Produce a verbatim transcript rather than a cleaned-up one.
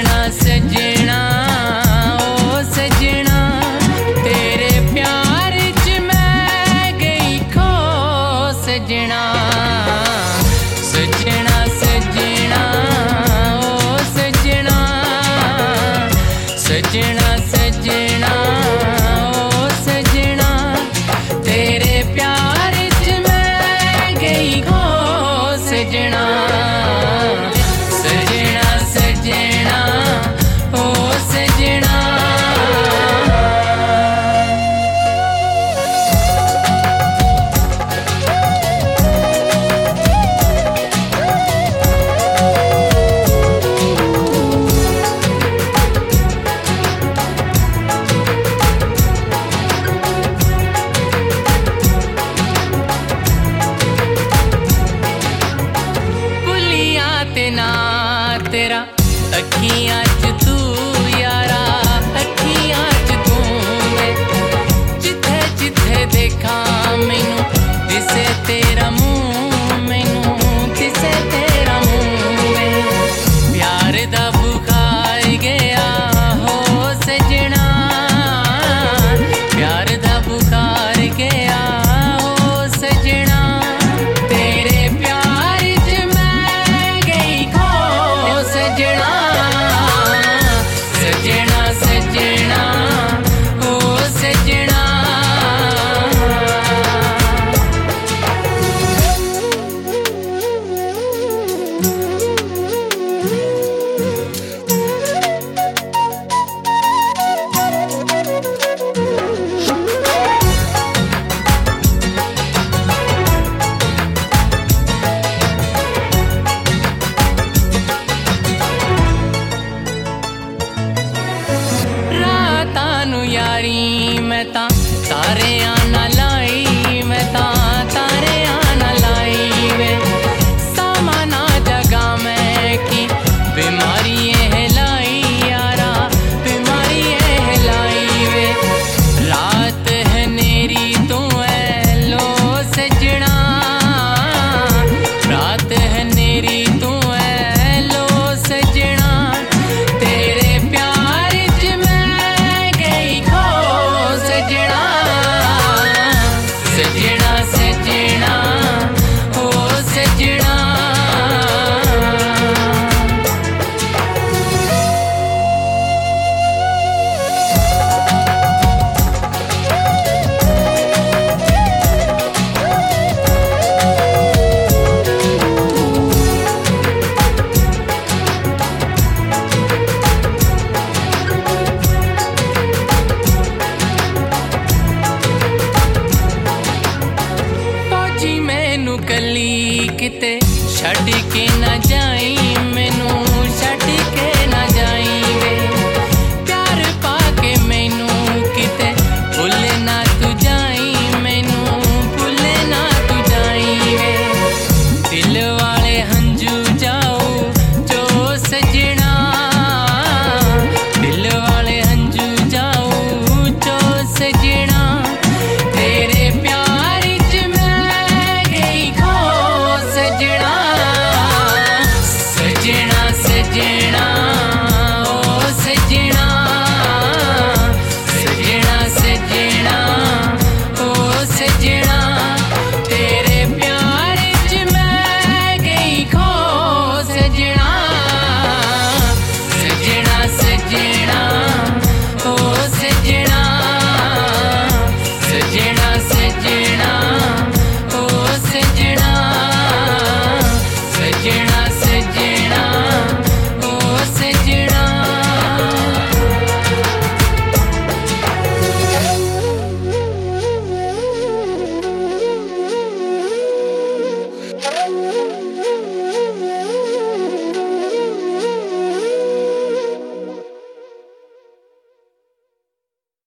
सजना सजना ओ सजना तेरे प्यार च मैं गई खो सजना सजना सजना ओ सजना सजना सजना ओ सजना तेरे प्यार च मैं गई खो सजना सजना सजना ओ सजना ना तेरा अखियां च तू यारा अखियां च तू वे जिथे जिथे देखा मैनू दिसे तेरा मुंह मैनू दिसे तेरा मुंह वे प्यार दा बुखार गया हो सजना प्यार दा बुखार गया हो सजना तेरे प्यार च सजना सजना सजना ओ सजना यारी मैं तां तारे